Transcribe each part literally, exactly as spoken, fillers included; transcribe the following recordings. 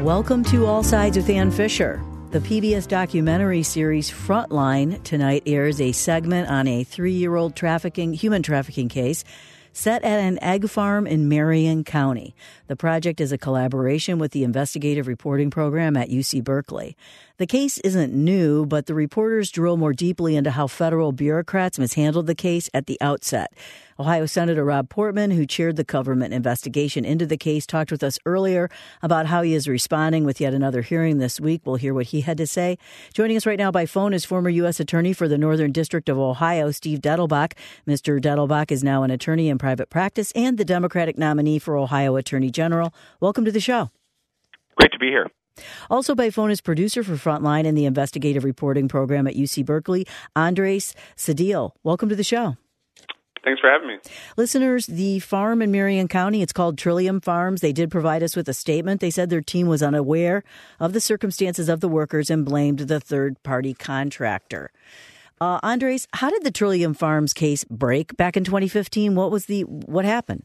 Welcome to All Sides with Ann Fisher. The P B S documentary series Frontline tonight airs a segment on a three-year-old trafficking, human trafficking case set at an egg farm in Marion County. The project is a collaboration with the investigative reporting program at U C Berkeley. The case isn't new, but the reporters drill more deeply into how federal bureaucrats mishandled the case at the outset. Ohio Senator Rob Portman, who chaired the government investigation into the case, talked with us earlier about how he is responding with yet another hearing this week. We'll hear what he had to say. Joining us right now by phone is former U S Attorney for the Northern District of Ohio, Steve Dettelbach. Mister Dettelbach is now an attorney in private practice and the Democratic nominee for Ohio Attorney General. Welcome to the show. Great to be here. Also by phone is producer for Frontline and the investigative reporting program at U C Berkeley, Andres Cedillo. Welcome to the show. Thanks for having me. Listeners, the farm in Marion County, it's called Trillium Farms. They did provide us with a statement. They said their team was unaware of the circumstances of the workers and blamed the third-party contractor. Uh, Andres, how did the Trillium Farms case break back in twenty fifteen? What was the what happened?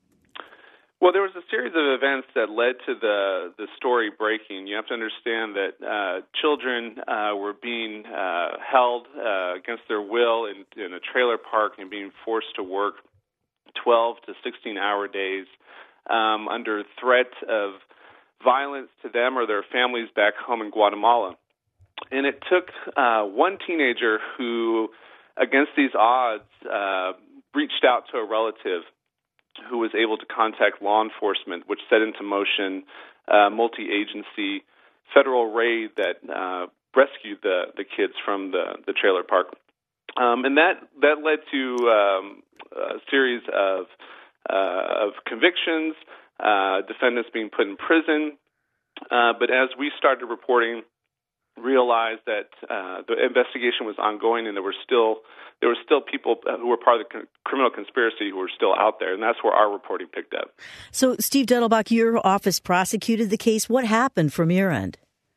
Well, there was a series of events that led to the, the story breaking. You have to understand that uh, children uh, were being uh, held uh, against their will in, in a trailer park and being forced to work twelve to sixteen-hour days um, under threat of violence to them or their families back home in Guatemala. And it took uh, one teenager who, against these odds, uh, reached out to a relative who was able to contact law enforcement, which set into motion a multi-agency federal raid that uh, rescued the, the kids from the, the trailer park. Um, and that, that led to um, a series of, uh, of convictions, uh, defendants being put in prison. Uh, but as we started reporting, realized that uh, the investigation was ongoing, and there were still there were still people who were part of the criminal conspiracy who were still out there, and that's where our reporting picked up. So, Steve Dettelbach, your office prosecuted the case. What happened from your end?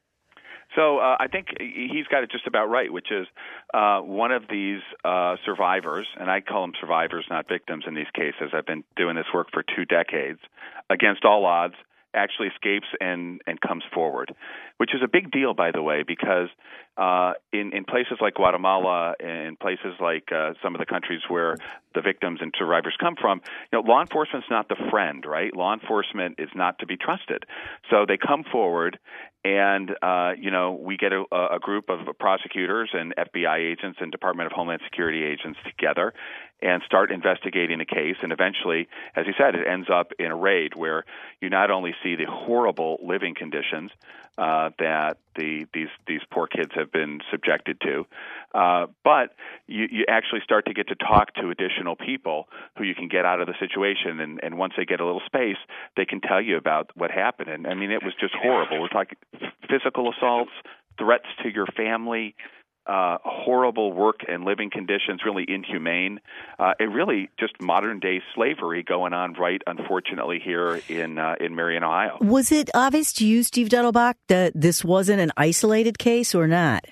So uh, I think he's got it just about right, which is uh, one of these uh, survivors, and I call them survivors, not victims in these cases. I've been doing this work for two decades, against all odds, actually escapes and, and comes forward, which is a big deal, by the way, because uh, in, in places like Guatemala and places like uh, some of the countries where the victims and survivors come from, you know, law enforcement's not the friend, right? Law enforcement is not to be trusted. So they come forward, and, uh, you know, we get a, a group of prosecutors and F B I agents and Department of Homeland Security agents together and start investigating the case. And eventually, as you said, it ends up in a raid where you not only see the horrible living conditions uh, that the these these poor kids have been subjected to, uh, but you, you actually start to get to talk to additional people who you can get out of the situation. And, and once they get a little space, they can tell you about what happened. And I mean, it was just horrible. We're talking physical assaults, threats to your family, Uh, horrible work and living conditions, really inhumane. Uh, it really just modern-day slavery going on right, unfortunately, here in uh, in Marion, Ohio. Was it obvious to you, Steve Dettelbach, that this wasn't an isolated case or not?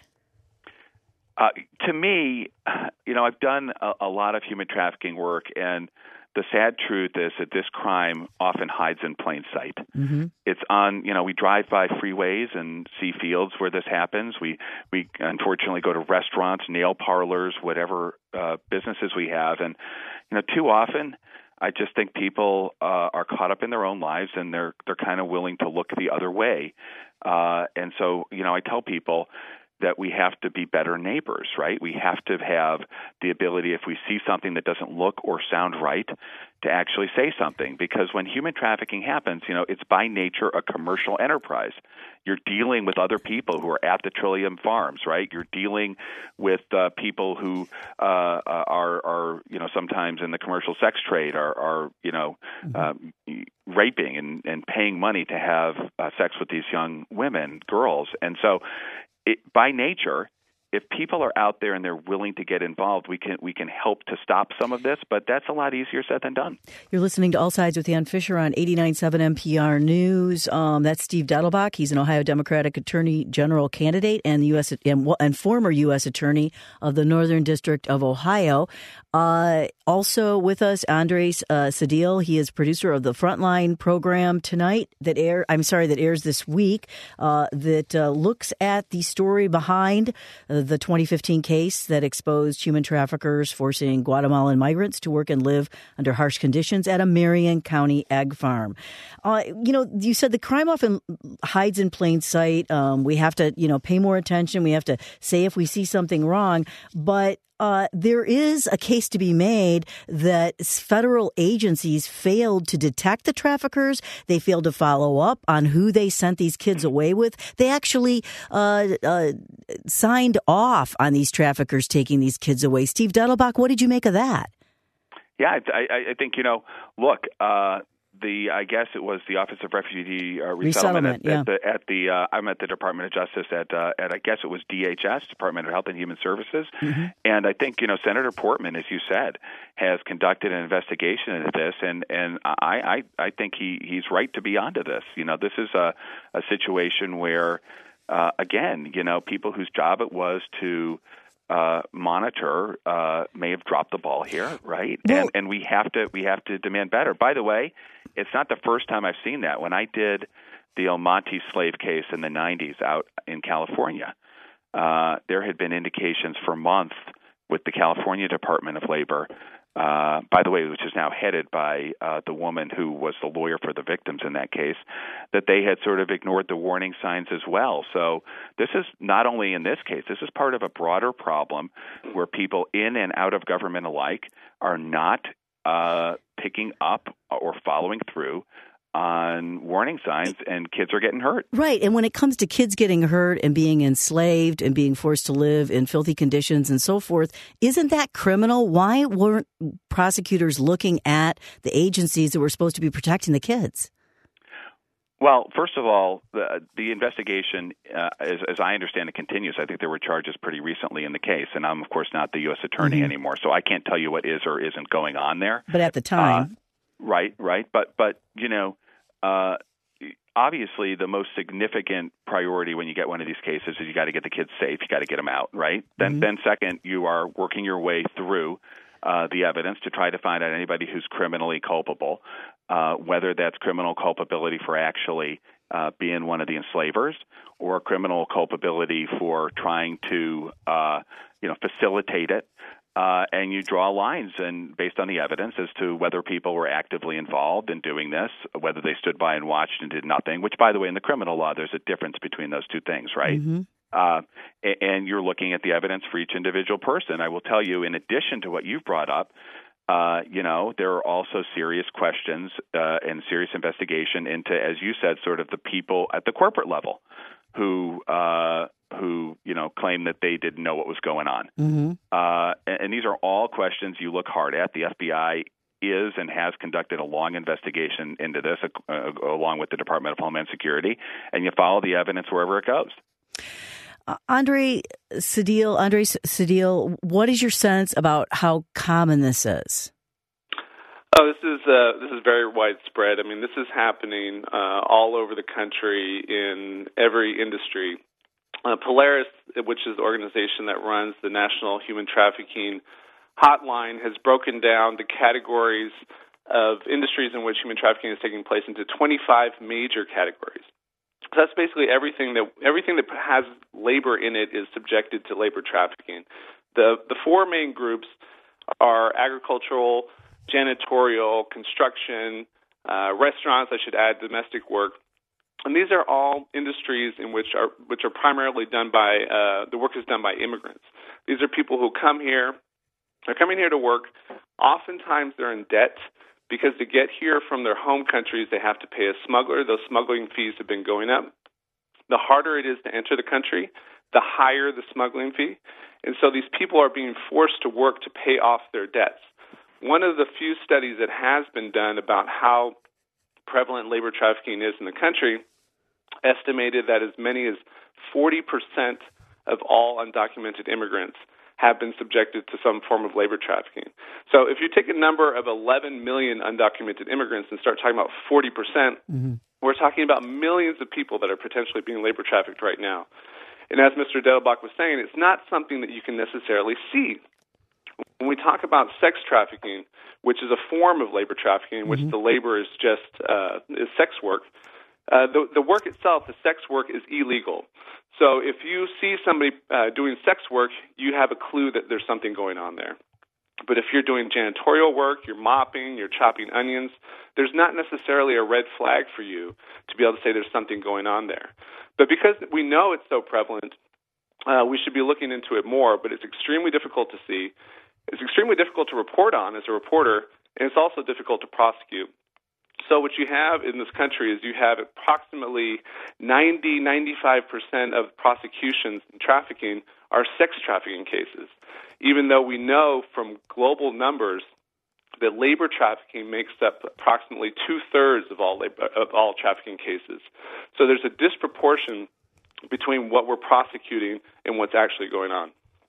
Uh, to me, you know, I've done a, a lot of human trafficking work, and the sad truth is that this crime often hides in plain sight. Mm-hmm. It's on, you know, we drive by freeways and see fields where this happens. We, we unfortunately go to restaurants, nail parlors, whatever uh, businesses we have. And, you know, too often I just think people uh, are caught up in their own lives, and they're, they're kind of willing to look the other way. Uh, and so, you know, I tell people that we have to be better neighbors, right? We have to have the ability, if we see something that doesn't look or sound right, to actually say something. Because when human trafficking happens, you know, it's by nature a commercial enterprise. You're dealing with other people who are at the Trillium Farms, right? You're dealing with uh, people who uh, are, are, you know, sometimes in the commercial sex trade are, are you know, mm-hmm. uh, raping and, and paying money to have uh, sex with these young women, girls. And so, It, by nature, if people are out there and they're willing to get involved, we can we can help to stop some of this, but that's a lot easier said than done. You're listening to All Sides with Dan Fisher on eighty-nine point seven N P R News. Um, that's Steve Dettelbach. He's an Ohio Democratic Attorney General candidate and the U S and, and former U S Attorney of the Northern District of Ohio. Uh, also with us, Andres uh, Sadil. He is producer of the Frontline program tonight that air. I'm sorry, that airs this week. Uh, that uh, looks at the story behind uh, the twenty fifteen case that exposed human traffickers forcing Guatemalan migrants to work and live under harsh conditions at a Marion County egg farm. Uh, you know, you said the crime often hides in plain sight. Um, we have to, you know, pay more attention. We have to say if we see something wrong, but Uh, there is a case to be made that federal agencies failed to detect the traffickers. They failed to follow up on who they sent these kids away with. They actually uh, uh, signed off on these traffickers taking these kids away. Steve Dettelbach, what did you make of that? Yeah, I, I think, you know, look, uh, the I guess it was the Office of Refugee uh, Resettlement, Resettlement at, yeah. at the at the uh, I'm at the Department of Justice at uh, at I guess it was D H S, Department of Health and Human Services, mm-hmm. and I think, you know, Senator Portman, as you said, has conducted an investigation into this, and and I I, I think he, he's right to be onto this. You know, this is a a situation where uh, again, you know, people whose job it was to Uh, monitor uh, may have dropped the ball here, right? Well, and and we have to we have to demand better. By the way, it's not the first time I've seen that. When I did the El Monte slave case in the nineties out in California, uh, there had been indications for months with the California Department of Labor, uh, by the way, which is now headed by uh, the woman who was the lawyer for the victims in that case, that they had sort of ignored the warning signs as well. So this is not only in this case, this is part of a broader problem where people in and out of government alike are not uh, picking up or following through on warning signs, and kids are getting hurt. Right. And when it comes to kids getting hurt and being enslaved and being forced to live in filthy conditions and so forth, isn't that criminal? Why weren't prosecutors looking at the agencies that were supposed to be protecting the kids? Well, first of all, the, the investigation, uh, as, as I understand it, continues. I think there were charges pretty recently in the case, and I'm, of course, not the U S attorney mm-hmm. anymore, so I can't tell you what is or isn't going on there. But at the time. Uh, right, right. But, but you know, uh, obviously the most significant priority when you get one of these cases is you got to get the kids safe. You got to get them out, right? Mm-hmm. Then, then second, you are working your way through uh, the evidence to try to find out anybody who's criminally culpable, uh, whether that's criminal culpability for actually uh, being one of the enslavers or criminal culpability for trying to, uh, you know, facilitate it. Uh, and you draw lines and based on the evidence as to whether people were actively involved in doing this, whether they stood by and watched and did nothing, which, by the way, in the criminal law, there's a difference between those two things, right? Mm-hmm. Uh, and you're looking at the evidence for each individual person. I will tell you, in addition to what you've brought up, uh, you know, there are also serious questions uh, and serious investigation into, as you said, sort of the people at the corporate level who uh, who you know claim that they didn't know what was going on. Mm-hmm. Uh, and, and these are all questions you look hard at. The F B I is and has conducted a long investigation into this, uh, along with the Department of Homeland Security, and you follow the evidence wherever it goes. Uh, Andre Sadil, Andre Sadil, what is your sense about how common this is? Oh, this is uh, this is very widespread. I mean, this is happening uh, all over the country in every industry. Uh, Polaris, which is the organization that runs the National Human Trafficking Hotline, has broken down the categories of industries in which human trafficking is taking place into twenty-five major categories. So that's basically everything that everything that has labor in it is subjected to labor trafficking. The the four main groups are agricultural, janitorial, construction, uh, restaurants. I should add domestic work. And these are all industries in which are which are primarily done by uh, the work is done by immigrants. These are people who come here, they're coming here to work. Oftentimes they're in debt because to get here from their home countries they have to pay a smuggler. Those smuggling fees have been going up. The harder it is to enter the country, the higher the smuggling fee. And so these people are being forced to work to pay off their debts. One of the few studies that has been done about how prevalent labor trafficking is in the country estimated that as many as forty percent of all undocumented immigrants have been subjected to some form of labor trafficking. So if you take a number of eleven million undocumented immigrants and start talking about forty percent, mm-hmm. we're talking about millions of people that are potentially being labor trafficked right now. And as Mister Dettelbach was saying, it's not something that you can necessarily see. When we talk about sex trafficking, which is a form of labor trafficking in which mm-hmm. the labor is just uh, is sex work, uh, the, the work itself, the sex work, is illegal. So if you see somebody uh, doing sex work, you have a clue that there's something going on there. But if you're doing janitorial work, you're mopping, you're chopping onions, there's not necessarily a red flag for you to be able to say there's something going on there. But because we know it's so prevalent, uh, we should be looking into it more, but it's extremely difficult to see. It's extremely difficult to report on as a reporter, and it's also difficult to prosecute. So what you have in this country is you have approximately ninety, ninety-five percent of prosecutions in trafficking are sex trafficking cases, even though we know from global numbers that labor trafficking makes up approximately two-thirds of all labor, of all trafficking cases. So there's a disproportion between what we're prosecuting and what's actually going on.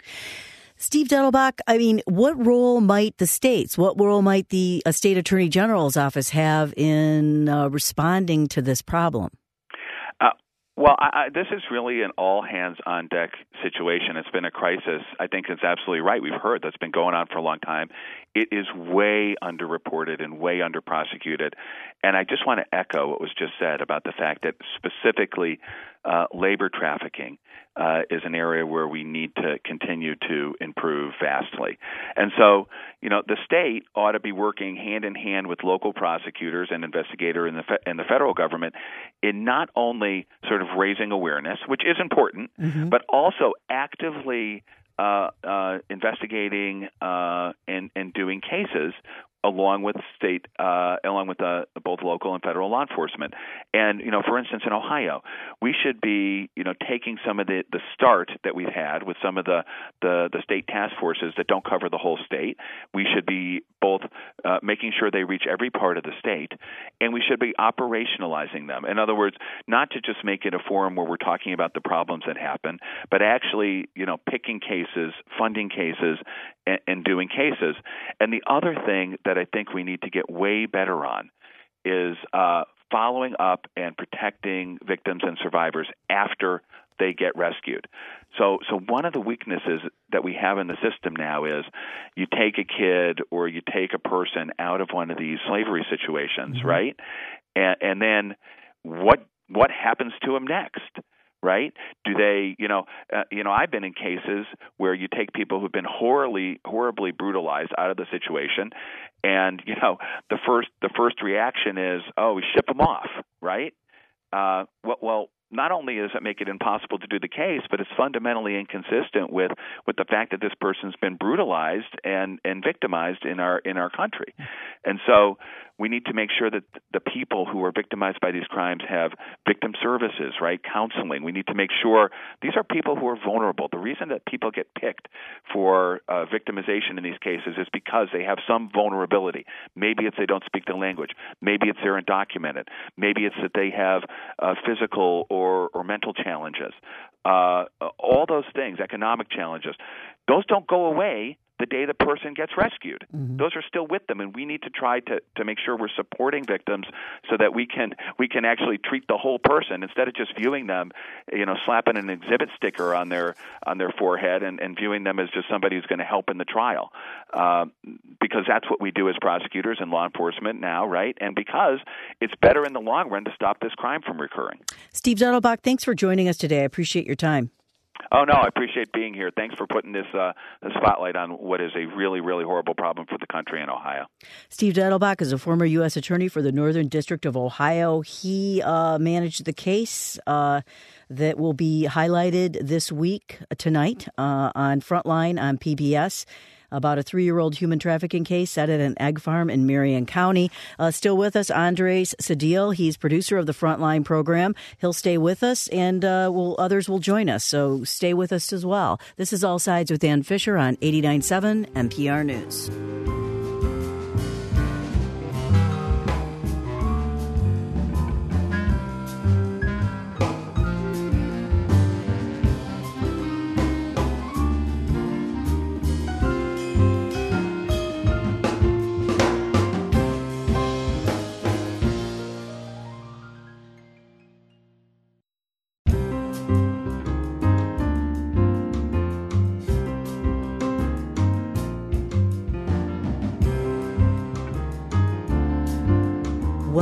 Steve Dettelbach, I mean, what role might the states, what role might the uh, state attorney general's office have in uh, responding to this problem? Uh, well, I, I, this is really an all-hands-on-deck situation. It's been a crisis. I think it's absolutely right. We've heard that's been going on for a long time. It is way underreported and way underprosecuted. And I just want to echo what was just said about the fact that specifically uh, labor trafficking uh, is an area where we need to continue to improve vastly. And so, you know, the state ought to be working hand in hand with local prosecutors and investigators in the fe- in the federal government in not only sort of raising awareness, which is important, mm-hmm. but also actively Uh, uh, investigating uh, and, and doing cases along with state, uh, along with uh, both local and federal law enforcement. And, you know, for instance, in Ohio, we should be, you know, taking some of the, the start that we've had with some of the, the, the state task forces that don't cover the whole state. We should be both uh, making sure they reach every part of the state, and we should be operationalizing them. In other words, not to just make it a forum where we're talking about the problems that happen, but actually, you know, picking cases, funding cases, and, and doing cases. And the other thing that I think we need to get way better on is uh, following up and protecting victims and survivors after they get rescued. So so one of the weaknesses that we have in the system now is you take a kid or you take a person out of one of these slavery situations, mm-hmm. right? And, and then what what happens to them next? Right? Do they, you know, uh, you know, I've been in cases where you take people who've been horribly, horribly brutalized out of the situation, and you know, the first, the first reaction is, oh, we ship them off, right? Uh, well, well, not only does it make it impossible to do the case, but it's fundamentally inconsistent with, with the fact that this person's been brutalized and, and victimized in our in our country. And so we need to make sure that the people who are victimized by these crimes have victim services, right, counseling. We need to make sure these are people who are vulnerable. The reason that people get picked for uh, victimization in these cases is because they have some vulnerability. Maybe it's they don't speak the language. Maybe it's they're undocumented. Maybe it's that they have uh, physical or, or mental challenges. Uh, all those things, economic challenges, those don't go away the day the person gets rescued. Mm-hmm. Those are still with them, and we need to try to, to make sure we're supporting victims so that we can we can actually treat the whole person instead of just viewing them, you know, slapping an exhibit sticker on their on their forehead and, and viewing them as just somebody who's going to help in the trial. Uh, because that's what we do as prosecutors and law enforcement now, right? And because it's better in the long run to stop this crime from recurring. Steve Dettelbach, thanks for joining us today. I appreciate your time. Oh, no, I appreciate being here. Thanks for putting this uh, the spotlight on what is a really, really horrible problem for the country in Ohio. Steve Dettelbach is a former U S attorney for the Northern District of Ohio. He uh, managed the case uh, that will be highlighted this week, uh, tonight, uh, on Frontline on P B S. About a three-year-old human trafficking case set at an egg farm in Marion County. Uh, still with us, Andres Cedillo. He's producer of the Frontline program. He'll stay with us, and uh, will, others will join us, so stay with us as well. This is All Sides with Ann Fisher on eighty-nine point seven N P R News.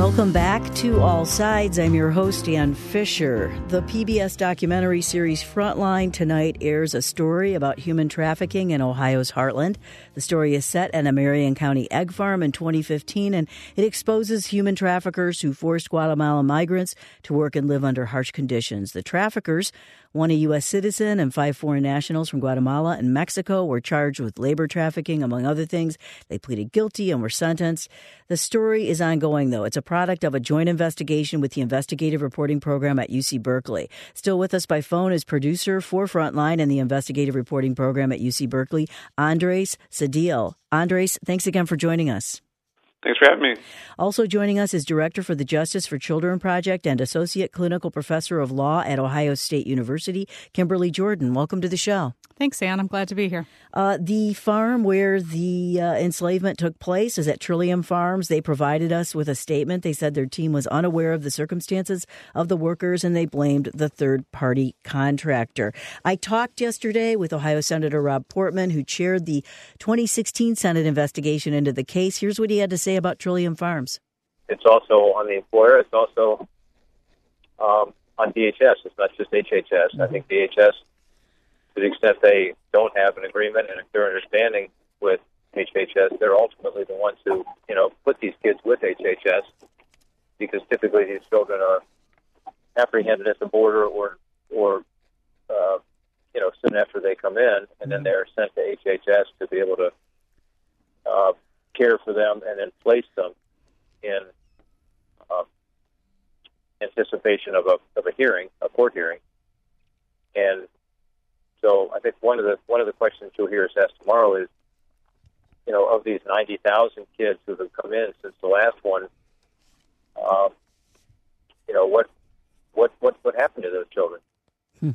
Welcome back to All Sides. I'm your host, Ann Fisher. The P B S documentary series Frontline tonight airs a story about human trafficking in Ohio's heartland. The story is set at a Marion County egg farm in twenty fifteen, and it exposes human traffickers who forced Guatemalan migrants to work and live under harsh conditions. The traffickers, one a U S citizen and five foreign nationals from Guatemala and Mexico, were charged with labor trafficking, among other things. They pleaded guilty and were sentenced. The story is ongoing, though. It's a product of a joint investigation with the Investigative Reporting Program at U C Berkeley. Still with us by phone is producer for Frontline and the Investigative Reporting Program at U C Berkeley, Andres Cedillo. Andres, thanks again for joining us. Thanks for having me. Also joining us is Director for the Justice for Children Project and Associate Clinical Professor of Law at Ohio State University, Kimberly Jordan. Welcome to the show. Thanks, Ann. I'm glad to be here. Uh, the farm where the uh, enslavement took place is at Trillium Farms. They provided us with a statement. They said their team was unaware of the circumstances of the workers, and they blamed the third-party contractor. I talked yesterday with Ohio Senator Rob Portman, who chaired the twenty sixteen Senate investigation into the case. Here's what he had to say about Trillium Farms. It's also on the employer. It's also um, on D H S. It's not just H H S. Mm-hmm. I think D H S, to the extent they don't have an agreement and if they're understanding with H H S, they're ultimately the ones who, you know, put these kids with H H S, because typically these children are apprehended at the border or, or uh, you know, soon after they come in, and then they're sent to H H S to be able to uh, care for them and then place them in uh, anticipation of a of a hearing, a court hearing. And so I think one of the one of the questions you'll hear us ask tomorrow is, you know, of these ninety thousand kids who have come in since the last one, um, you know, what what what what happened to those children? Hmm.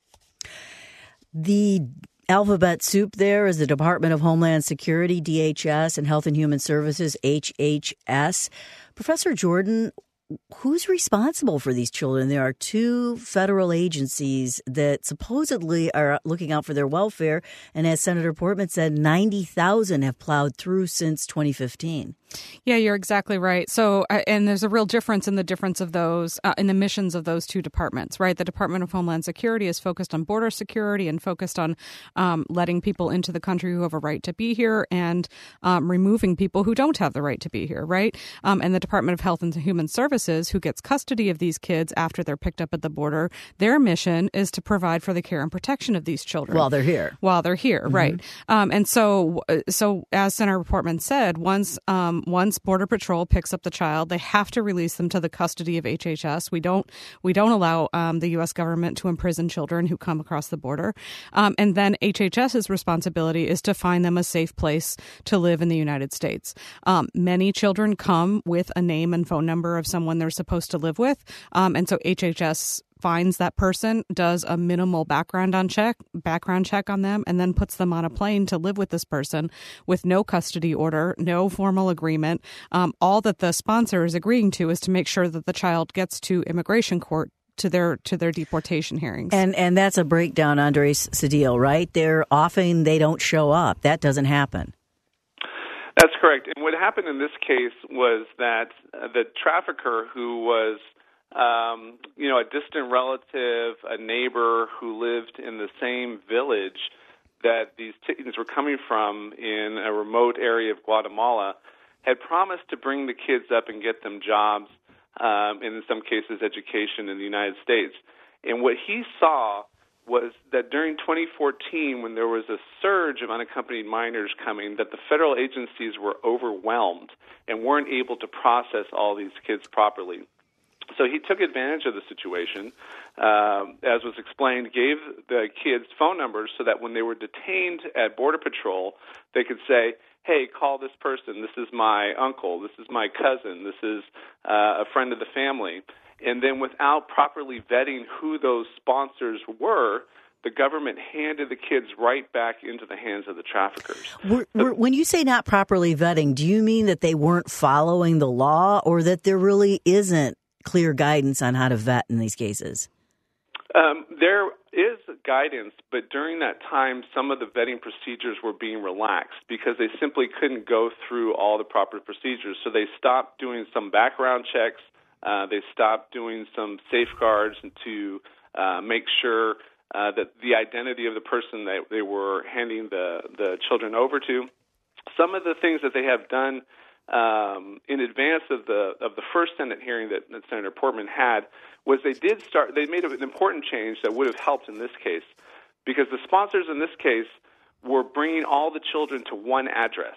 The alphabet soup there is the Department of Homeland Security, D H S, and Health and Human Services, H H S. Professor Jordan, who's responsible for these children? There are two federal agencies that supposedly are looking out for their welfare. And as Senator Portman said, ninety thousand have plowed through since twenty fifteen. Yeah, you're exactly right. So, uh, and there's a real difference in the difference of those, uh, in the missions of those two departments, right? The Department of Homeland Security is focused on border security and focused on um, letting people into the country who have a right to be here and um, removing people who don't have the right to be here, right? Um, and the Department of Health and Human Services, who gets custody of these kids after they're picked up at the border, their mission is to provide for the care and protection of these children. While they're here. While they're here, mm-hmm. right. Um, and so, so as Senator Portman said, once um, Once Border Patrol picks up the child, they have to release them to the custody of H H S. We don't we don't allow um, the U S government to imprison children who come across the border. Um, and then HHS's responsibility is to find them a safe place to live in the United States. Um, many children come with a name and phone number of someone they're supposed to live with. Um, and so H H S finds that person, does a minimal background on check, background check on them, and then puts them on a plane to live with this person with no custody order, no formal agreement. Um, all that the sponsor is agreeing to is to make sure that the child gets to immigration court to their to their deportation hearings. And and that's a breakdown, Andres Cedillo, right? They're often they don't show up. That doesn't happen. That's correct. And what happened in this case was that uh, the trafficker who was Um, you know, a distant relative, a neighbor who lived in the same village that these teens were coming from in a remote area of Guatemala, had promised to bring the kids up and get them jobs, um, and in some cases education in the United States. And what he saw was that during twenty fourteen, when there was a surge of unaccompanied minors coming, that the federal agencies were overwhelmed and weren't able to process all these kids properly. So he took advantage of the situation, um, as was explained, gave the kids phone numbers so that when they were detained at Border Patrol, they could say, hey, call this person. This is my uncle. This is my cousin. This is uh, a friend of the family. And then without properly vetting who those sponsors were, the government handed the kids right back into the hands of the traffickers. We're, we're, when you say not properly vetting, do you mean that they weren't following the law, or that there really isn't clear guidance on how to vet in these cases? Um, there is guidance, but during that time, some of the vetting procedures were being relaxed because they simply couldn't go through all the proper procedures. So they stopped doing some background checks. Uh, they stopped doing some safeguards to uh, make sure uh, that the identity of the person that they were handing the, the children over to. Some of the things that they have done um, in advance of the of the first Senate hearing that, that Senator Portman had was they did start. They made an important change that would have helped in this case, because the sponsors in this case were bringing all the children to one address.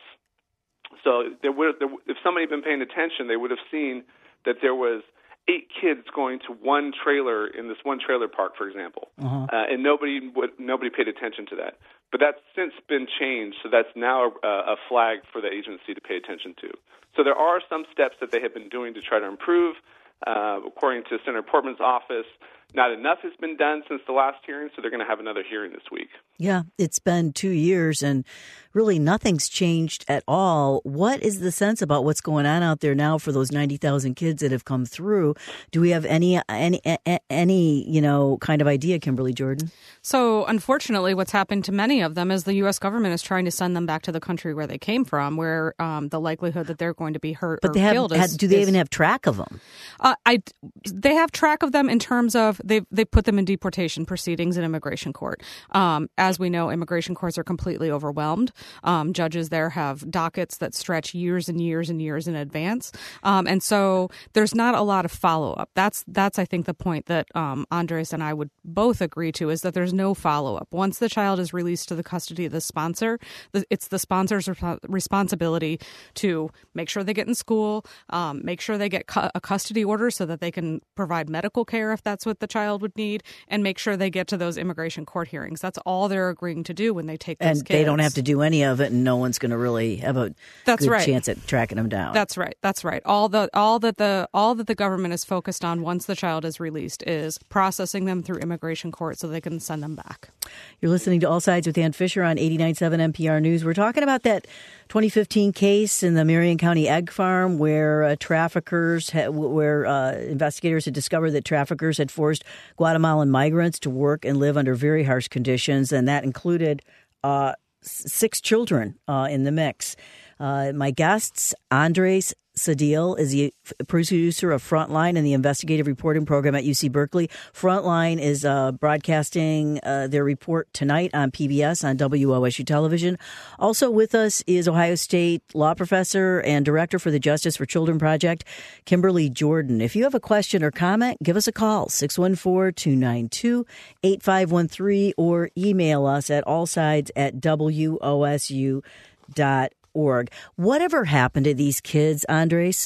So there would, there, if somebody had been paying attention, they would have seen that there was eight kids going to one trailer in this one trailer park, for example, uh-huh. uh, and nobody would nobody paid attention to that. But that's since been changed, so that's now a, a flag for the agency to pay attention to. So there are some steps that they have been doing to try to improve. Uh, according to Senator Portman's office, not enough has been done since the last hearing, so they're going to have another hearing this week. Yeah, it's been two years, and really nothing's changed at all. What is the sense about what's going on out there now for those ninety thousand kids that have come through? Do we have any, any, any, you know, kind of idea, Kimberly Jordan? So, unfortunately, what's happened to many of them is the U S government is trying to send them back to the country where they came from, where um, the likelihood that they're going to be hurt but or they have, killed is... Have, do they is, even have track of them? Uh, I, they have track of them in terms of they they put them in deportation proceedings in immigration court. Um, as we know, immigration courts are completely overwhelmed. Um, judges there have dockets that stretch years and years and years in advance. Um, and so there's not a lot of follow-up. That's, that's I think, the point that um, Andres and I would both agree to, is that there's no follow-up. Once the child is released to the custody of the sponsor, it's the sponsor's responsibility to make sure they get in school, um, make sure they get cu- a custody order so that they can provide medical care if that's what the child would need, and make sure they get to those immigration court hearings. That's all they're agreeing to do when they take those and kids. And they don't have to do any of it, and no one's going to really have a that's good right. chance at tracking them down. That's right. That's right. All the all that the all that the government is focused on once the child is released is processing them through immigration court so they can send them back. You're listening to All Sides with Ann Fisher on eighty-nine point seven N P R News. We're talking about that twenty fifteen case in the Marion County egg farm where uh, traffickers, ha- where uh, investigators had discovered that traffickers had forced Guatemalan migrants to work and live under very harsh conditions, and that included uh, six children uh, in the mix. Uh, my guests, Andres Sadil is the producer of Frontline and the investigative reporting program at U C Berkeley. Frontline is uh, broadcasting uh, their report tonight on P B S on W O S U television. Also with us is Ohio State law professor and director for the Justice for Children Project, Kimberly Jordan. If you have a question or comment, give us a call, six one four, two nine two, eight five one three, or email us at allsides at W O S U dot org. Whatever happened to these kids, Andres?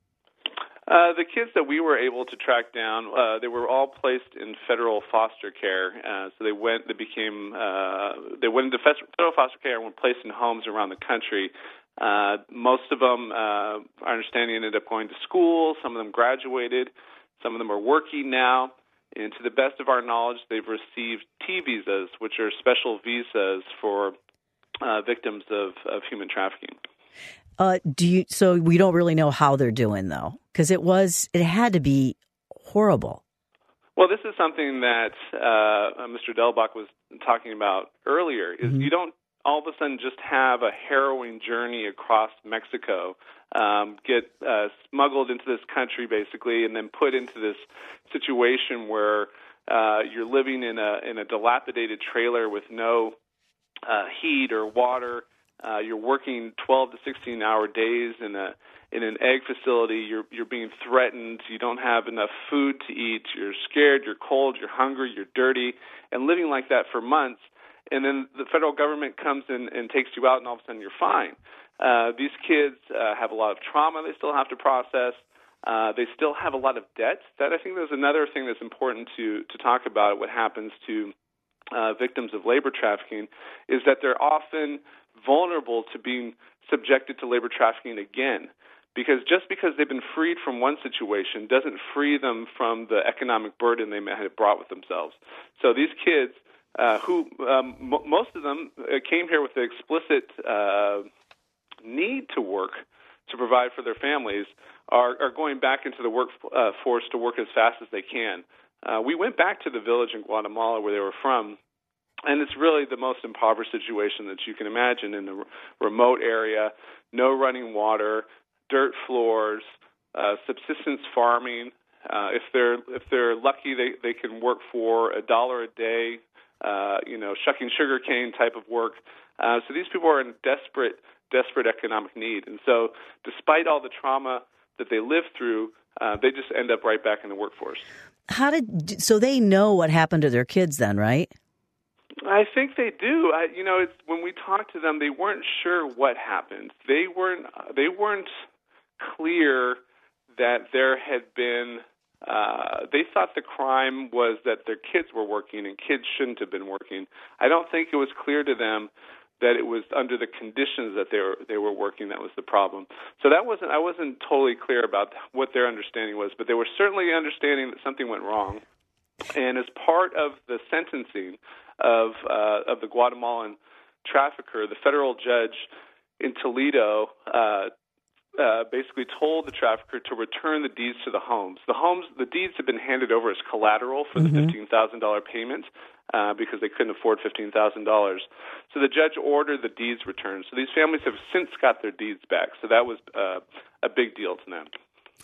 Uh, the kids that we were able to track down, uh, they were all placed in federal foster care. Uh, so they went, they became, uh, they went into federal foster care and were placed in homes around the country. Uh, most of them, uh, our understanding, ended up going to school. Some of them graduated. Some of them are working now. And to the best of our knowledge, they've received T visas, which are special visas for Uh, victims of, of human trafficking. Uh, do you? So we don't really know how they're doing, though, because it was it had to be horrible. Well, this is something that uh, Mister Delbach was talking about earlier. Is mm-hmm. you don't all of a sudden just have a harrowing journey across Mexico, um, get uh, smuggled into this country basically, and then put into this situation where uh, you're living in a in a dilapidated trailer with no Uh, heat or water. Uh, you're working twelve to sixteen hour days in a in an egg facility. You're you're being threatened. You don't have enough food to eat. You're scared. You're cold. You're hungry. You're dirty, and living like that for months. And then the federal government comes in and takes you out, and all of a sudden you're fine. Uh, these kids uh, have a lot of trauma they still have to process. Uh, they still have a lot of debt. That I think there's another thing that's important to to talk about. What happens to Uh, victims of labor trafficking is that they're often vulnerable to being subjected to labor trafficking again, because just because they've been freed from one situation doesn't free them from the economic burden they may have brought with themselves. So these kids, uh, who um, m- most of them uh, came here with the explicit uh, need to work to provide for their families, are, are going back into the workforce uh, to work as fast as they can. uh, we went back to the village in Guatemala where they were from, and it's really the most impoverished situation that you can imagine in the remote area, no running water, dirt floors, uh, subsistence farming. Uh, if they're if they're lucky, they, they can work for a dollar a day, uh, you know, shucking sugarcane type of work. Uh, so these people are in desperate, desperate economic need. And so despite all the trauma that they live through, uh, they just end up right back in the workforce. How did so they know what happened to their kids then, right? I think they do. I, you know, it's, when we talked to them, they weren't sure what happened. They weren't. They weren't clear that there had been. Uh, they thought the crime was that their kids were working and kids shouldn't have been working. I don't think it was clear to them that it was under the conditions that they were they were working that was the problem. So that wasn't. I wasn't totally clear about what their understanding was, but they were certainly understanding that something went wrong. And as part of the sentencing of uh, of the Guatemalan trafficker, the federal judge in Toledo uh, uh, basically told the trafficker to return the deeds to the homes. The homes, the deeds have been handed over as collateral for mm-hmm. the fifteen thousand dollars payment uh, because they couldn't afford fifteen thousand dollars. So the judge ordered the deeds returned. So these families have since got their deeds back. So that was uh, a big deal to them.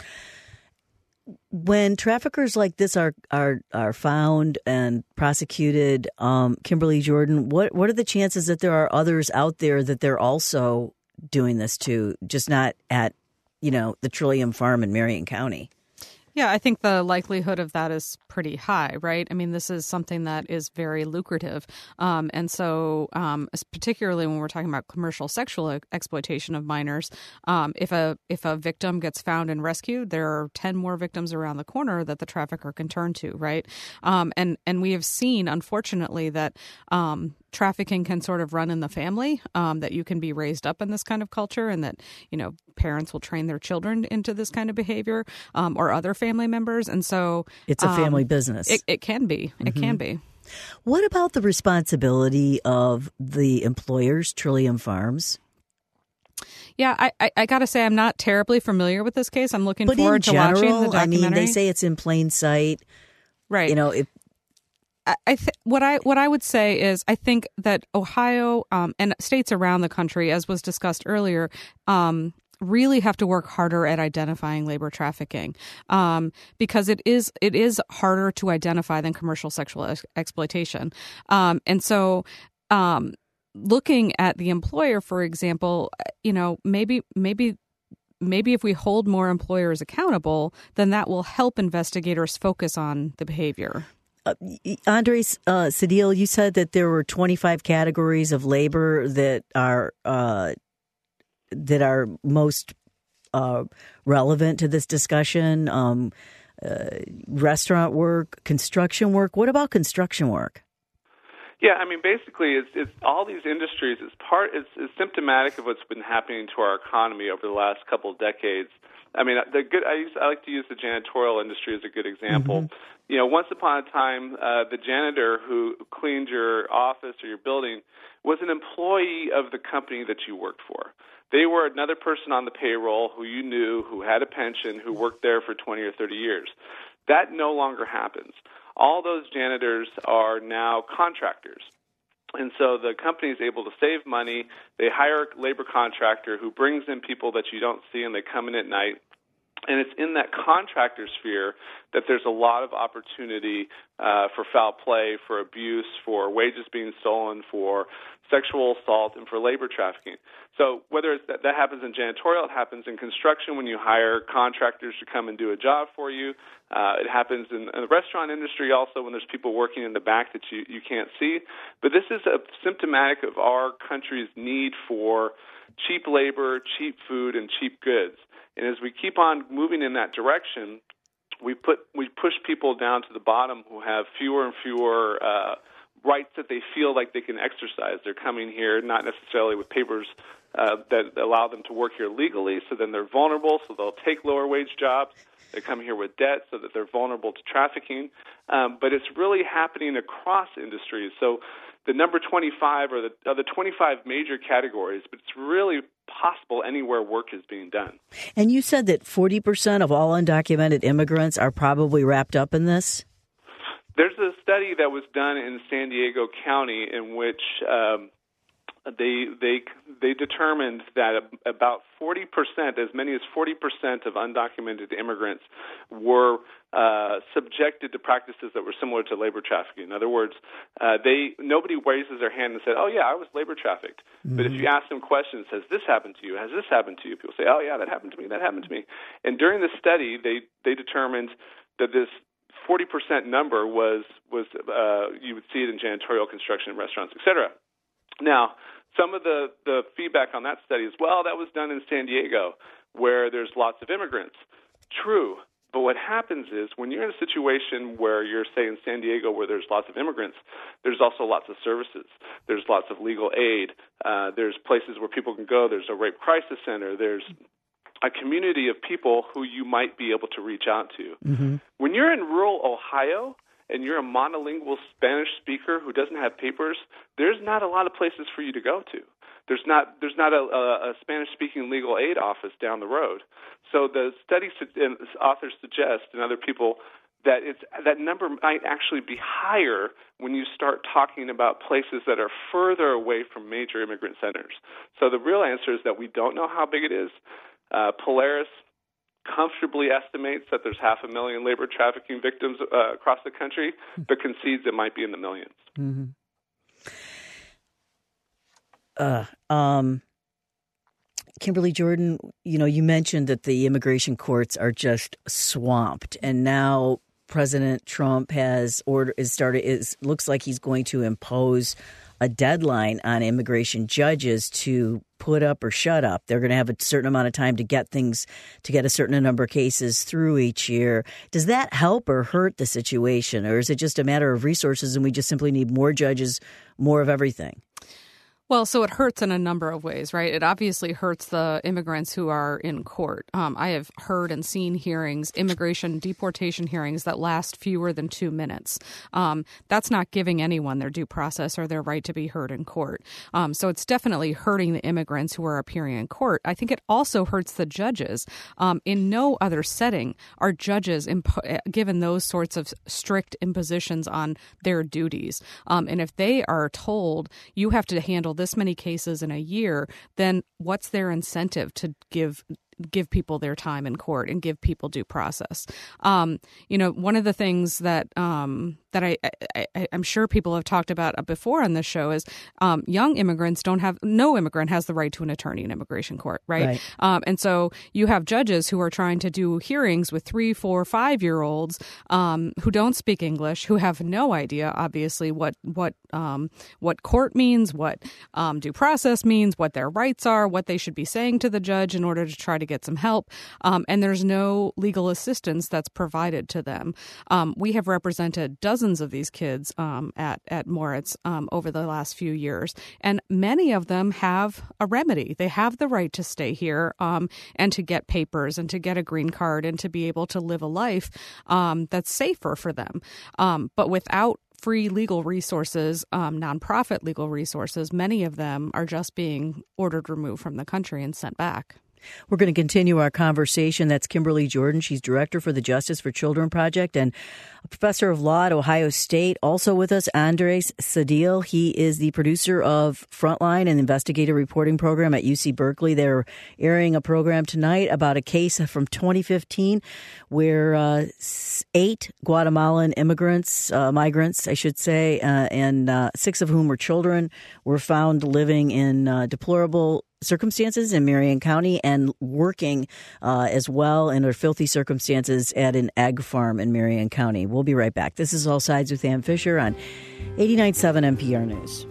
When traffickers like this are are, are found and prosecuted, um, Kimberly Jordan, what what are the chances that there are others out there that they're also doing this to, just not at, you know, the Trillium Farm in Marion County? Yeah, I think the likelihood of that is pretty high, right? I mean, this is something that is very lucrative. Um, and so um, particularly when we're talking about commercial sexual exploitation of minors, um, if a if a victim gets found and rescued, there are ten more victims around the corner that the trafficker can turn to, right? Um, and, and we have seen, unfortunately, that um, trafficking can sort of run in the family, um, that you can be raised up in this kind of culture and that, you know, parents will train their children into this kind of behavior um, or other family members. And so it's a family um, business. It, it can be. Mm-hmm. It can be. What about the responsibility of the employers, Trillium Farms? Yeah, I, I, I got to say I'm not terribly familiar with this case. I'm looking but forward in to general, watching the documentary. I mean, they say it's in plain sight. Right. You know, if I th- what I what I would say is I think that Ohio um, and states around the country, as was discussed earlier, um, really have to work harder at identifying labor trafficking um, because it is it is harder to identify than commercial sexual ex- exploitation. Um, and so um, looking at the employer, for example, you know, maybe maybe. Maybe if we hold more employers accountable, then that will help investigators focus on the behavior. Uh, Andres uh, Cedillo, you said that there were twenty-five categories of labor that are uh, that are most uh, relevant to this discussion. Um, uh, restaurant work, construction work. What about construction work? Yeah, I mean, basically, it's, it's all these industries. It's part. It's, it's symptomatic of what's been happening to our economy over the last couple of decades. I mean, the good. I, use, I like to use the janitorial industry as a good example. Mm-hmm. You know, once upon a time, uh, the janitor who cleaned your office or your building was an employee of the company that you worked for. They were another person on the payroll who you knew, who had a pension, who worked there for twenty or thirty years. That no longer happens. All those janitors are now contractors. And so the company is able to save money. They hire a labor contractor who brings in people that you don't see, and they come in at night. And it's in that contractor sphere that there's a lot of opportunity uh, for foul play, for abuse, for wages being stolen, for sexual assault, and for labor trafficking. So whether it's that, that happens in janitorial, it happens in construction when you hire contractors to come and do a job for you. Uh, it happens in, in the restaurant industry also when there's people working in the back that you, you can't see. But this is a symptomatic of our country's need for cheap labor, cheap food, and cheap goods. And as we keep on moving in that direction, we put we push people down to the bottom who have fewer and fewer uh, rights that they feel like they can exercise. They're coming here not necessarily with papers uh, that allow them to work here legally, so then they're vulnerable, so they'll take lower wage jobs. They come here with debt so that they're vulnerable to trafficking. Um, but it's really happening across industries. So the number twenty-five or the other twenty-five major categories, but it's really possible anywhere work is being done. And you said that forty percent of all undocumented immigrants are probably wrapped up in this? There's a study that was done in San Diego County in which um, they they they determined that about forty percent, as many as forty percent of undocumented immigrants were uh, subjected to practices that were similar to labor trafficking. In other words, uh, they nobody raises their hand and said, "Oh yeah, I was labor trafficked." Mm-hmm. But if you ask them questions, "Has this happened to you? Has this happened to you?" People say, "Oh yeah, that happened to me. That happened to me." And during the study, they they determined that this forty percent number was was uh, you would see it in janitorial, construction, restaurants, et cetera. Now, some of the, the feedback on that study is, well, that was done in San Diego, where there's lots of immigrants. True, but what happens is when you're in a situation where you're, say, in San Diego, where there's lots of immigrants, there's also lots of services. There's lots of legal aid. Uh, there's places where people can go. There's a rape crisis center. There's a community of people who you might be able to reach out to. Mm-hmm. When you're in rural Ohio and you're a monolingual Spanish speaker who doesn't have papers, there's not a lot of places for you to go to. There's not there's not a, a, a Spanish-speaking legal aid office down the road. So the study and authors suggest, and other people, that it's that number might actually be higher when you start talking about places that are further away from major immigrant centers. So the real answer is that we don't know how big it is. Uh, Polaris comfortably estimates that there's half a million labor trafficking victims uh, across the country, but concedes it might be in the millions. Mm-hmm. Uh, um, Kimberly Jordan, you know, you mentioned that the immigration courts are just swamped, and now President Trump has order is started. Is looks like he's going to impose a deadline on immigration judges to put up or shut up. They're going to have a certain amount of time to get things, to get a certain number of cases through each year. Does that help or hurt the situation, or is it just a matter of resources and we just simply need more judges, more of everything? Well, so it hurts in a number of ways, right? It obviously hurts the immigrants who are in court. Um, I have heard and seen hearings, immigration deportation hearings that last fewer than two minutes. Um, that's not giving anyone their due process or their right to be heard in court. Um, so it's definitely hurting the immigrants who are appearing in court. I think it also hurts the judges. Um, in no other setting are judges impo- given those sorts of strict impositions on their duties. Um, and if they are told you have to handle this many cases in a year, then what's their incentive to give give people their time in court and give people due process? Um, you know, one of the things that um, that I, I, I'm sure people have talked about before on this show is um, young immigrants don't have, no immigrant has the right to an attorney in immigration court, right? right. Um, and so you have judges who are trying to do hearings with three, four, five-year-olds um, who don't speak English, who have no idea, obviously, what what um, what court means, what um, due process means, what their rights are, what they should be saying to the judge in order to try to get some help. Um, and there's no legal assistance that's provided to them. Um, we have represented dozens of these kids um, at, at Moritz um, over the last few years, and many of them have a remedy. They have the right to stay here um, and to get papers and to get a green card and to be able to live a life um, that's safer for them. Um, but without free legal resources, um, nonprofit legal resources, many of them are just being ordered removed from the country and sent back. We're going to continue our conversation. That's Kimberly Jordan. She's director for the Justice for Children Project and a professor of law at Ohio State. Also with us, Andres Sadil. He is the producer of Frontline, an investigative reporting program at U C Berkeley. They're airing a program tonight about a case from twenty fifteen where uh, eight Guatemalan immigrants, uh, migrants, I should say, uh, and uh, six of whom were children, were found living in uh, deplorable circumstances in Marion County and working uh, as well in filthy circumstances at an egg farm in Marion County. We'll be right back. This is All Sides with Ann Fisher on eighty-nine point seven N P R News.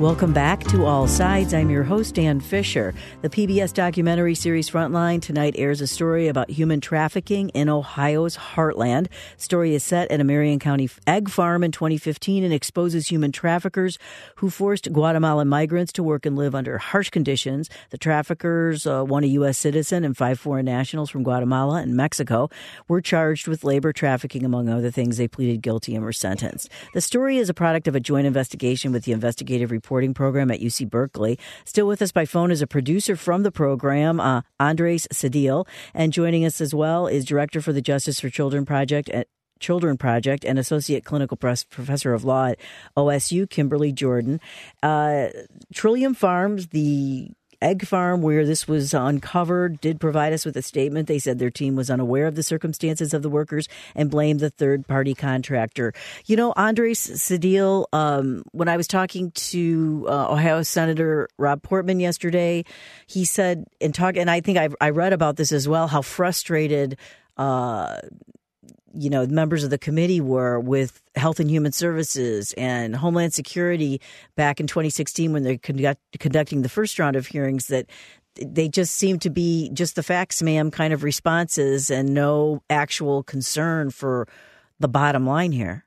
Welcome back to All Sides. I'm your host, Dan Fisher. The P B S documentary series Frontline tonight airs a story about human trafficking in Ohio's heartland. The story is set at a Marion County egg farm in twenty fifteen and exposes human traffickers who forced Guatemalan migrants to work and live under harsh conditions. The traffickers, uh, one a U S citizen and five foreign nationals from Guatemala and Mexico, were charged with labor trafficking, among other things. They pleaded guilty and were sentenced. The story is a product of a joint investigation with the Investigative Reporting Program at U C Berkeley. Still with us by phone is a producer from the program, uh, Andres Cedillo, and joining us as well is Director for the Justice for Children Project at Children Project and Associate Clinical Professor of Law at O S U, Kimberly Jordan. Uh, Trillium Farms, the egg farm where this was uncovered, did provide us with a statement. They said their team was unaware of the circumstances of the workers and blamed the third-party contractor. You know, Andres Cedillo, um, when I was talking to uh, Ohio Senator Rob Portman yesterday, he said, and talk, and I think I, I read about this as well, how frustrated uh you know, members of the committee were with Health and Human Services and Homeland Security back in twenty sixteen when they're conduct, conducting the first round of hearings, that they just seem to be just the facts, ma'am, kind of responses and no actual concern for the bottom line here.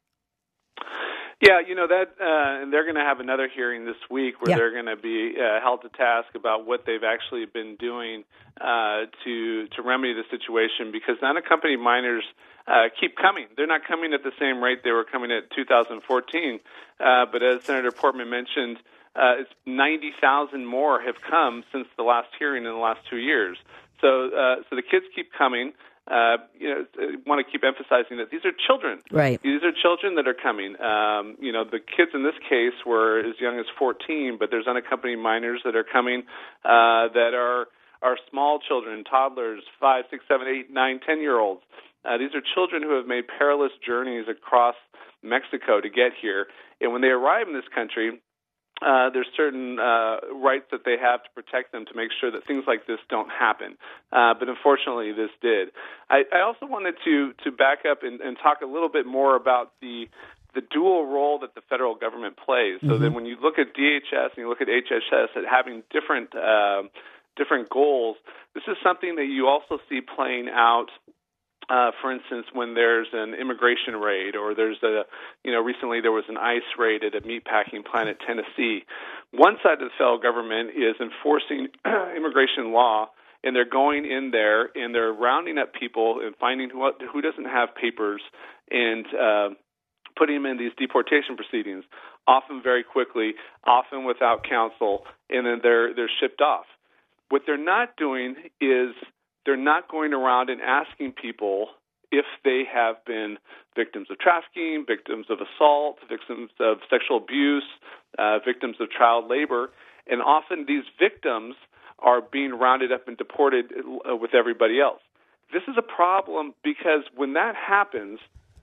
Yeah, you know, that, uh, and they're going to have another hearing this week where yeah. they're going to be uh, held to task about what they've actually been doing uh, to to remedy the situation, because unaccompanied minors uh, keep coming. They're not coming at the same rate they were coming at two thousand fourteen, uh, but as Senator Portman mentioned, uh, it's ninety thousand more have come since the last hearing in the last two years. So, uh, so the kids keep coming. Uh, you know, I want to keep emphasizing that these are children. Right. These are children that are coming. Um, you know, the kids in this case were as young as fourteen, but there's unaccompanied minors that are coming uh, that are are small children, toddlers, five, six, seven, eight, nine, ten-year-olds. Uh, these are children who have made perilous journeys across Mexico to get here, and when they arrive in this country, Uh, there's certain uh, rights that they have to protect them to make sure that things like this don't happen. Uh, but unfortunately, this did. I, I also wanted to to back up and, and talk a little bit more about the the dual role that the federal government plays. So mm-hmm. that when you look at D H S and you look at H H S at having different uh, different goals, this is something that you also see playing out. Uh, for instance, when there's an immigration raid, or there's a, you know, recently there was an ICE raid at a meatpacking plant in Tennessee. One side of the federal government is enforcing immigration law, and they're going in there and they're rounding up people and finding who who doesn't have papers and uh, putting them in these deportation proceedings, often very quickly, often without counsel, and then they're they're shipped off. What they're not doing is they're not going around and asking people if they have been victims of trafficking, victims of assault, victims of sexual abuse, uh, victims of child labor. And often these victims are being rounded up and deported uh, with everybody else. This is a problem because when that happens,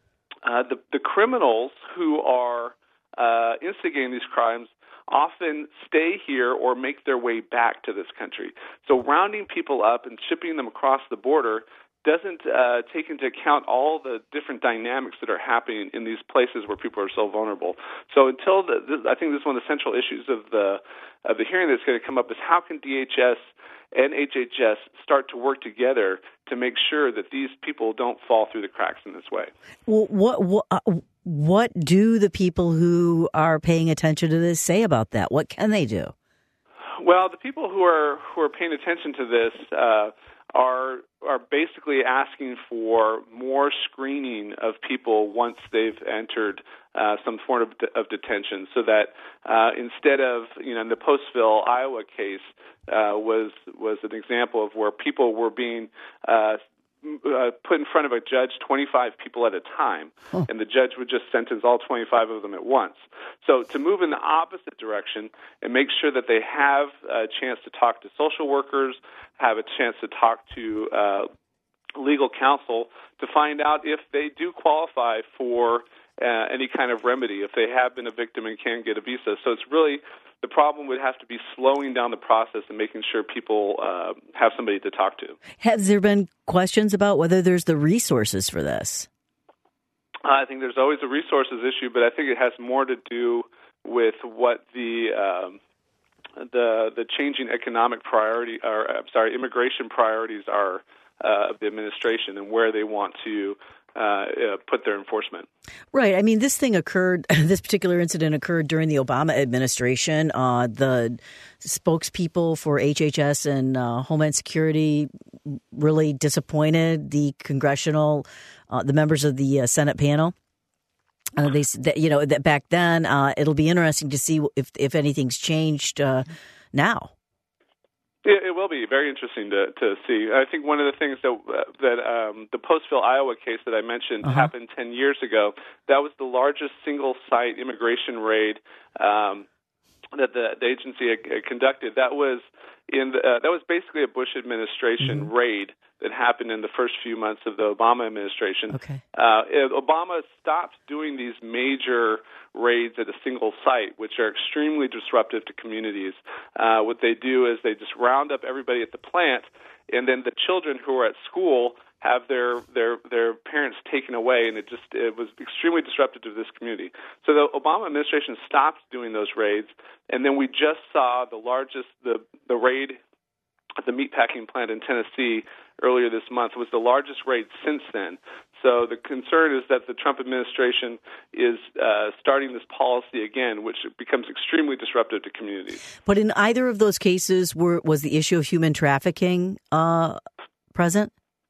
uh, the, the criminals who are uh, instigating these crimes often stay here or make their way back to this country. So rounding people up and shipping them across the border doesn't uh, take into account all the different dynamics that are happening in these places where people are so vulnerable. So until the, this, I think this is one of the central issues of the of the hearing that's going to come up is how can D H S and H H S start to work together to make sure that these people don't fall through the cracks in this way. Well, what what uh, what do the people who are paying attention to this say about that? What can they do? Well, the people who are who are paying attention to this uh, are are basically asking for more screening of people once they've entered uh, some form of, de- of detention, so that uh, instead of, you know, in the Postville, Iowa case uh, was was an example of where people were being uh, Uh, put in front of a judge twenty-five people at a time, huh. and the judge would just sentence all twenty-five of them at once. So to move in the opposite direction and make sure that they have a chance to talk to social workers, have a chance to talk to uh, legal counsel to find out if they do qualify for uh, any kind of remedy, if they have been a victim and can get a visa. So it's really, the problem would have to be slowing down the process and making sure people uh, have somebody to talk to. Has there been questions about whether there's the resources for this? Uh, I think there's always a resources issue, but I think it has more to do with what the um, the the changing economic priority, or I'm sorry, immigration priorities are uh, of the administration and where they want to uh, uh, put their enforcement. Right. I mean, this thing occurred, this particular incident occurred during the Obama administration. Uh, the spokespeople for H H S and uh, Homeland Security really disappointed the congressional, uh, the members of the uh, Senate panel. Uh, they, that, you know, that back then, uh, it'll be interesting to see if if anything's changed uh, now. It, it will be very interesting to, to see. I think one of the things that uh, that um, the Postville, Iowa case that I mentioned uh-huh. happened ten years ago. That was the largest single-site immigration raid um, that the, the agency had, had conducted. That was in the, uh, that was basically a Bush administration mm-hmm. raid that happened in the first few months of the Obama administration. Okay. Uh, Obama stopped doing these major raids at a single site, which are extremely disruptive to communities. Uh, what they do is they just round up everybody at the plant, and then the children who are at school have their their their parents taken away, and it just it was extremely disruptive to this community. So the Obama administration stopped doing those raids, and then we just saw the largest the the raid at the meatpacking plant in Tennessee earlier this month was the largest raid since then. So the concern is that the Trump administration is uh, starting this policy again, which becomes extremely disruptive to communities. But in either of those cases, were, was the issue of human trafficking uh, present?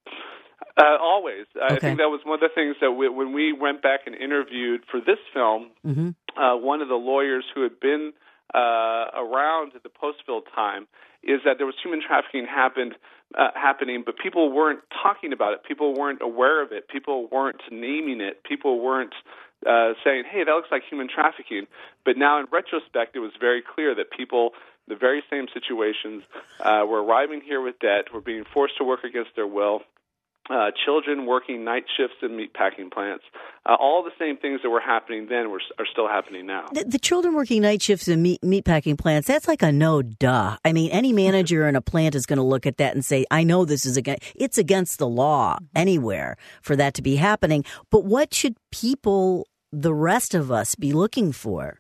Uh, always. Okay. I think that was one of the things that we, when we went back and interviewed for this film, mm-hmm. uh, one of the lawyers who had been uh, around at the Postville time is that there was human trafficking happened uh, happening, but people weren't talking about it. People weren't aware of it. People weren't naming it. People weren't uh, saying, hey, that looks like human trafficking. But now in retrospect, it was very clear that people, the very same situations, uh, were arriving here with debt, were being forced to work against their will, Uh, children working night shifts in meatpacking plants. Uh, all the same things that were happening then were, are still happening now. The, the children working night shifts in meat, meatpacking plants, that's like a no duh. I mean, any manager in a plant is going to look at that and say, I know this is against, it's against the law anywhere for that to be happening. But what should people, the rest of us, be looking for?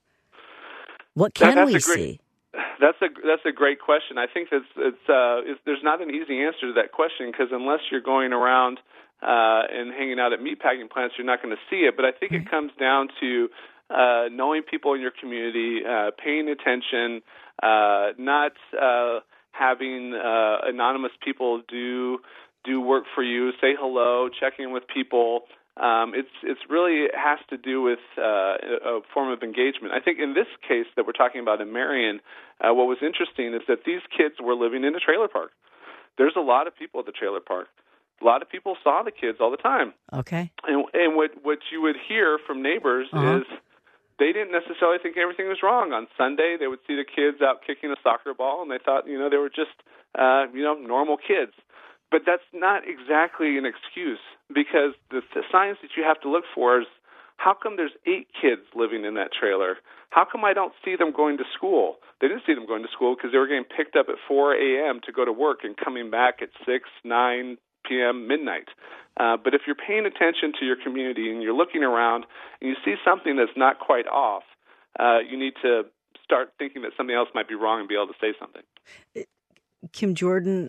What can that, we great, see? That's a that's a great question. I think that's it's, uh, it's there's not an easy answer to that question because unless you're going around uh, and hanging out at meatpacking plants, you're not going to see it. But I think it comes down to uh, knowing people in your community, uh, paying attention, uh, not uh, having uh, anonymous people do do work for you, say hello, check in with people. Um, it's it's really it has to do with uh, a form of engagement. I think in this case that we're talking about in Marion, uh, what was interesting is that these kids were living in a trailer park. There's a lot of people at the trailer park. A lot of people saw the kids all the time. Okay. And, and what what you would hear from neighbors uh-huh. is they didn't necessarily think everything was wrong. On Sunday, they would see the kids out kicking a soccer ball, and they thought, you know, they were just uh, you know normal kids. But that's not exactly an excuse because the, the signs that you have to look for is how come there's eight kids living in that trailer? How come I don't see them going to school? They didn't see them going to school because they were getting picked up at four a.m. to go to work and coming back at six, nine p.m., midnight. Uh, but if you're paying attention to your community and you're looking around and you see something that's not quite off, uh, you need to start thinking that something else might be wrong and be able to say something. Kim Jordan,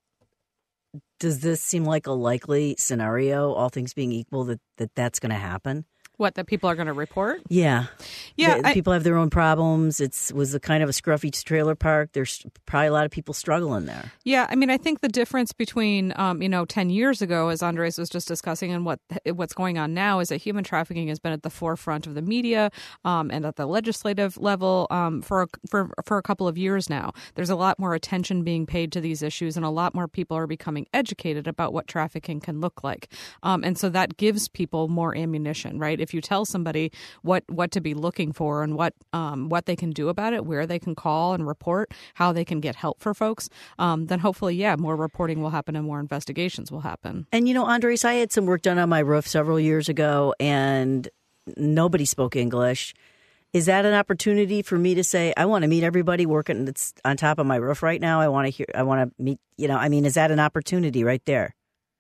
does this seem like a likely scenario, all things being equal, that, that that's going to happen? What, that people are going to report? Yeah. Yeah. The, I, people have their own problems. It's was a kind of a scruffy trailer park. There's probably a lot of people struggling there. Yeah. I mean, I think the difference between, um, you know, ten years ago, as Andres was just discussing, and what what's going on now is that human trafficking has been at the forefront of the media um, and at the legislative level um, for, a, for, for a couple of years now. There's a lot more attention being paid to these issues, and a lot more people are becoming educated about what trafficking can look like. Um, and so that gives people more ammunition, right? If you tell somebody what, what to be looking for and what um, what they can do about it, where they can call and report, how they can get help for folks, um, then hopefully, yeah, more reporting will happen and more investigations will happen. And, you know, Andres, I had some work done on my roof several years ago, and nobody spoke English. Is that an opportunity for me to say, I want to meet everybody working that's on top of my roof right now? I want to hear, I want to meet, you know, I mean, is that an opportunity right there?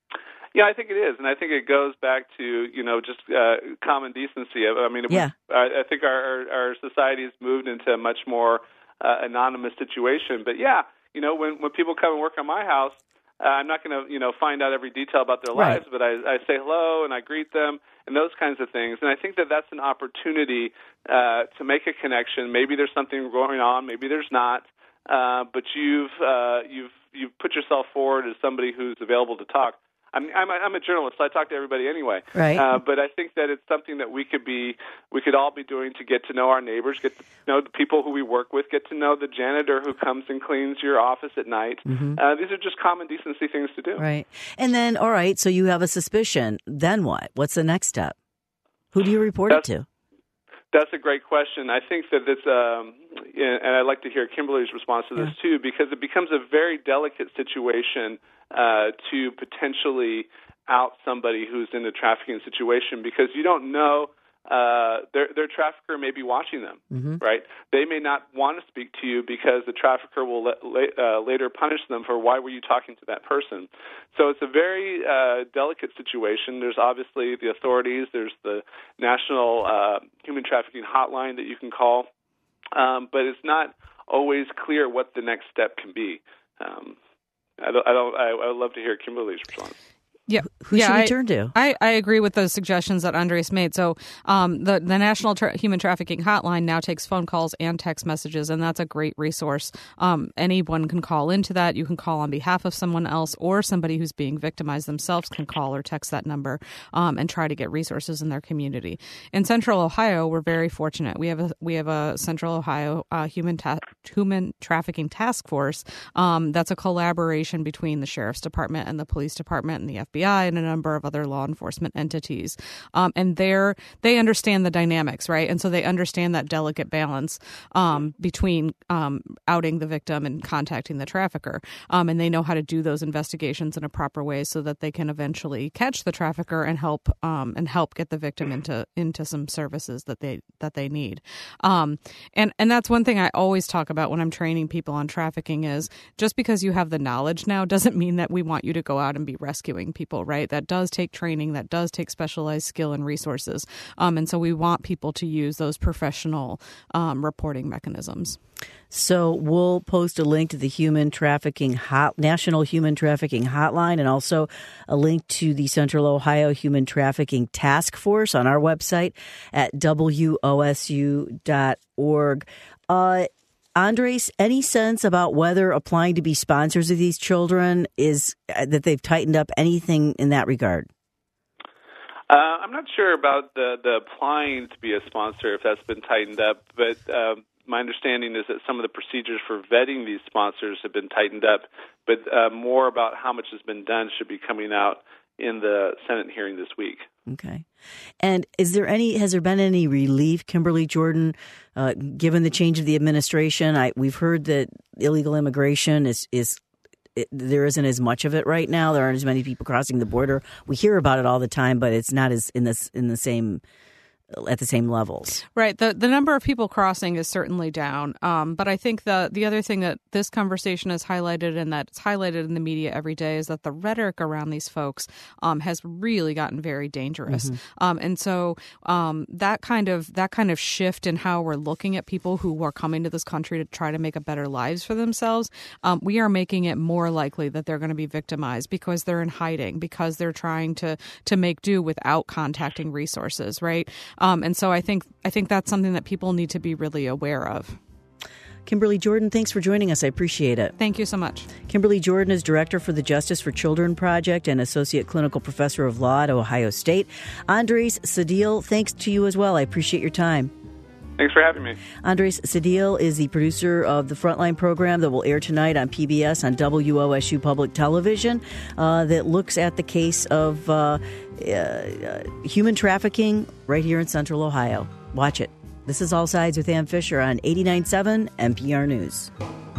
Yeah, I think it is, and I think it goes back to, you know, just uh, common decency. I mean, it yeah. was, I, I think our our society has moved into a much more uh, anonymous situation. But yeah, you know, when when people come and work on my house, uh, I'm not going to, you know, find out every detail about their right. lives, but I, I say hello and I greet them and those kinds of things. And I think that that's an opportunity uh, to make a connection. Maybe there's something going on, maybe there's not, uh, but you've uh, you've you've put yourself forward as somebody who's available to talk. I'm I'm a, I'm a journalist, so I talk to everybody anyway. Right. Uh, but I think that it's something that we could be, we could all be doing to get to know our neighbors, get to know the people who we work with, get to know the janitor who comes and cleans your office at night. Mm-hmm. Uh, these are just common decency things to do. Right. And then, all right, so you have a suspicion. Then what? What's the next step? Who do you report That's, it to? That's a great question. I think that it's, um, and I'd like to hear Kimberly's response to this yeah. too, because it becomes a very delicate situation uh, to potentially out somebody who's in a trafficking situation, because you don't know, uh, their, their trafficker may be watching them, mm-hmm. right? They may not want to speak to you because the trafficker will let, uh, later punish them for why were you talking to that person. So it's a very uh, delicate situation. There's obviously the authorities. There's the National uh, Human Trafficking Hotline that you can call, um, but it's not always clear what the next step can be. Um, I don't. I don't. I, I would love to hear Kimberly's response. Yeah, who yeah, should we I, turn to? I, I agree with those suggestions that Andres made. So um, the, the National Tra- Human Trafficking Hotline now takes phone calls and text messages, and that's a great resource. Um, anyone can call into that. You can call on behalf of someone else, or somebody who's being victimized themselves can call or text that number um, and try to get resources in their community. In Central Ohio, we're very fortunate. We have a we have a Central Ohio uh, human ta- human trafficking task force um, that's a collaboration between the Sheriff's Department and the Police Department and the F B I and a number of other law enforcement entities. Um, and they're, they understand the dynamics, right? And so they understand that delicate balance um, between um, outing the victim and contacting the trafficker. Um, and they know how to do those investigations in a proper way so that they can eventually catch the trafficker and help um, and help get the victim into into some services that they that they need. Um, and, and that's one thing I always talk about when I'm training people on trafficking is just because you have the knowledge now doesn't mean that we want you to go out and be rescuing people. Right, that does take training, that does take specialized skill and resources, um, and so we want people to use those professional um, reporting mechanisms. So we'll post a link to the Human Trafficking Hot National Human Trafficking Hotline, and also a link to the Central Ohio Human Trafficking Task Force on our website at W O S U dot org. Uh, Andres, any sense about whether applying to be sponsors of these children is uh, that they've tightened up anything in that regard? Uh, I'm not sure about the, the applying to be a sponsor, if that's been tightened up, but um, my understanding is that some of the procedures for vetting these sponsors have been tightened up, but uh, more about how much has been done should be coming out in the Senate hearing this week. Okay. And is there any, has there been any relief, Kimberly Jordan, uh, given the change of the administration? I, we've heard that illegal immigration is, is it, there isn't as much of it right now. There aren't as many people crossing the border. We hear about it all the time, but it's not as in this, in the same at the same levels. Right. The the number of people crossing is certainly down. Um, but I think the the other thing that this conversation has highlighted and that's highlighted in the media every day is that the rhetoric around these folks um, has really gotten very dangerous. Mm-hmm. Um, and so um, that kind of that kind of shift in how we're looking at people who are coming to this country to try to make a better lives for themselves, um, we are making it more likely that they're going to be victimized because they're in hiding, because they're trying to to make do without contacting resources. Right. Um, and so I think I think that's something that people need to be really aware of. Kimberly Jordan, thanks for joining us. I appreciate it. Thank you so much. Kimberly Jordan is director for the Justice for Children Project and associate clinical professor of law at Ohio State. Andres Sadil, thanks to you as well. I appreciate your time. Thanks for having me. Andres Sadil is the producer of the Frontline program that will air tonight on P B S on W O S U Public Television uh, that looks at the case of uh, uh, human trafficking right here in Central Ohio. Watch it. This is All Sides with Ann Fisher on eighty-nine point seven N P R News.